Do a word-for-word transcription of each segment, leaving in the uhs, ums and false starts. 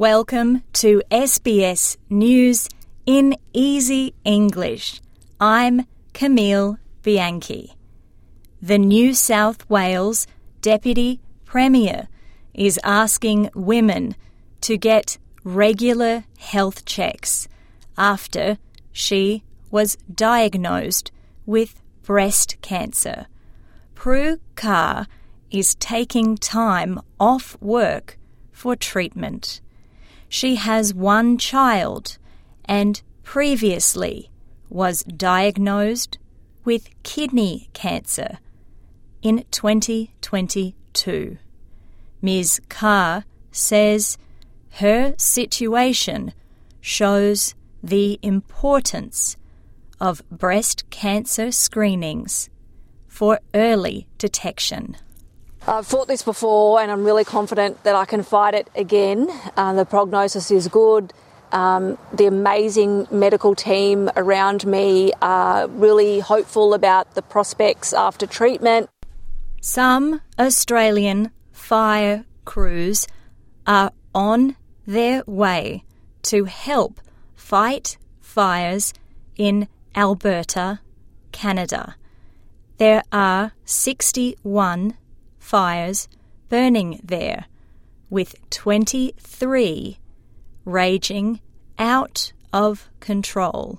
Welcome to S B S News in Easy English. I'm Camille Bianchi. The New South Wales Deputy Premier is asking women to get regular health checks after she was diagnosed with breast cancer. Prue Car is taking time off work for treatment. She has one child and previously was diagnosed with kidney cancer in twenty twenty-two. Miz Carr says her situation shows the importance of breast cancer screenings for early detection. I've fought this before and I'm really confident that I can fight it again. Uh, the prognosis is good. Um, the amazing medical team around me are really hopeful about the prospects after treatment. Some Australian fire crews are on their way to help fight fires in Alberta, Canada. There are sixty-one fires burning there, with twenty-three raging out of control.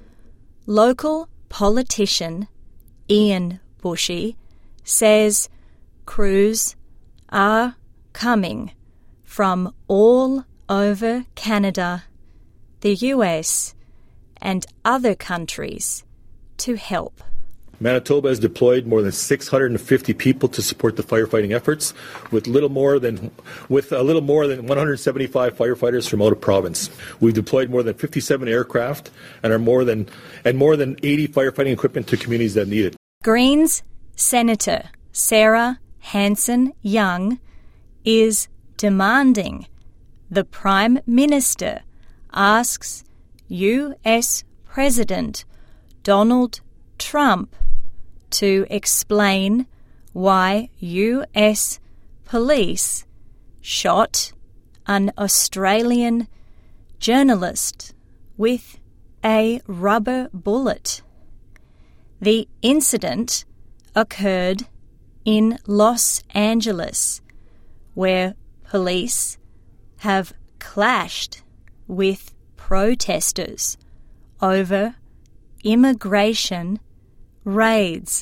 Local politician Ian Bushy says crews are coming from all over Canada, the U S, and other countries to help. Manitoba has deployed more than six hundred fifty people to support the firefighting efforts, with little more than with a little more than one hundred seventy-five firefighters from out of province. We've deployed more than fifty-seven aircraft and are more than and more than eighty firefighting equipment to communities that need it. Greens Senator Sarah Hanson-Young is demanding the Prime Minister asks U S President Donald Trump to explain why U S police shot an Australian journalist with a rubber bullet. The incident occurred in Los Angeles, where police have clashed with protesters over immigration raids.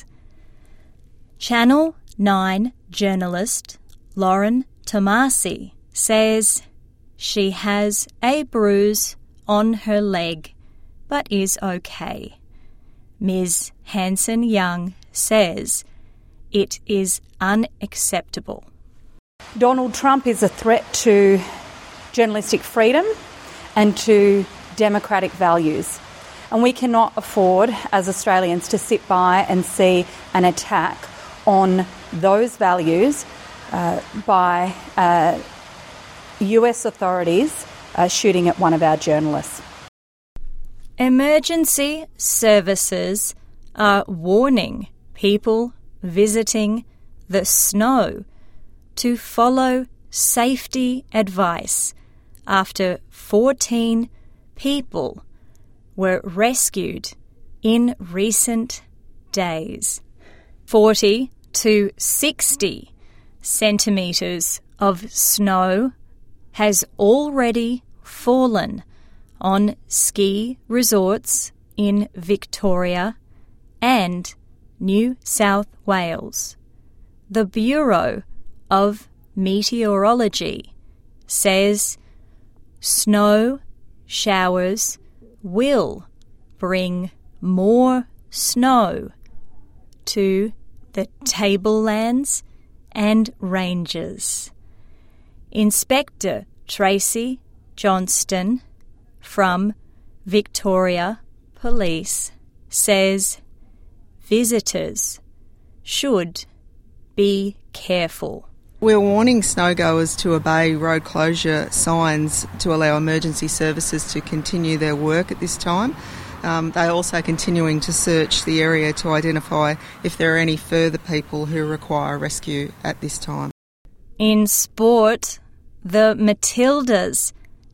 Channel nine journalist Lauren Tomasi says she has a bruise on her leg but is okay. Miz Hanson-Young says it is unacceptable. Donald Trump is a threat to journalistic freedom and to democratic values. And we cannot afford, as Australians, to sit by and see an attack on those values uh, by uh, U S authorities uh, shooting at one of our journalists. Emergency services are warning people visiting the snow to follow safety advice after fourteen people were rescued in recent days. forty to sixty centimetres of snow has already fallen on ski resorts in Victoria and New South Wales. The Bureau of Meteorology says snow showers will bring more snow to the tablelands and ranges. Inspector Tracy Johnston from Victoria Police says visitors should be careful. We're warning snowgoers to obey road closure signs to allow emergency services to continue their work at this time. Um, they're also continuing to search the area to identify if there are any further people who require rescue at this time. In sport, the Matildas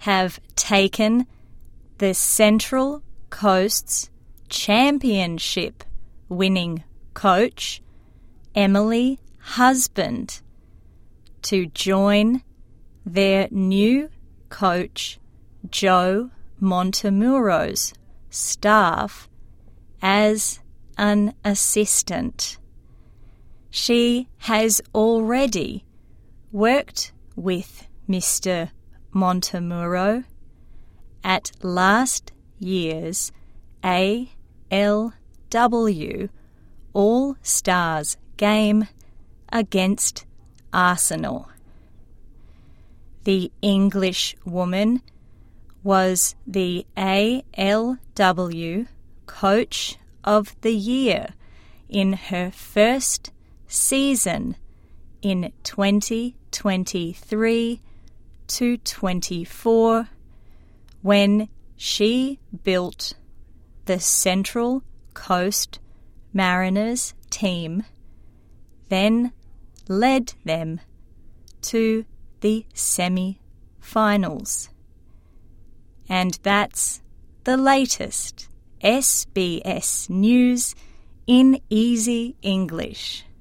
have taken the Central Coast's championship winning coach, Emily Husband, to join their new coach, Joe Montemuro's staff as an assistant. She has already worked with Mister Montemuro at last year's A L W All-Stars game against Arsenal. The English woman was the A L W Coach of the Year in her first season in twenty twenty-three to twenty-four, when she built the Central Coast Mariners team, then led them to the semi-finals. And that's the latest S B S News in Easy English.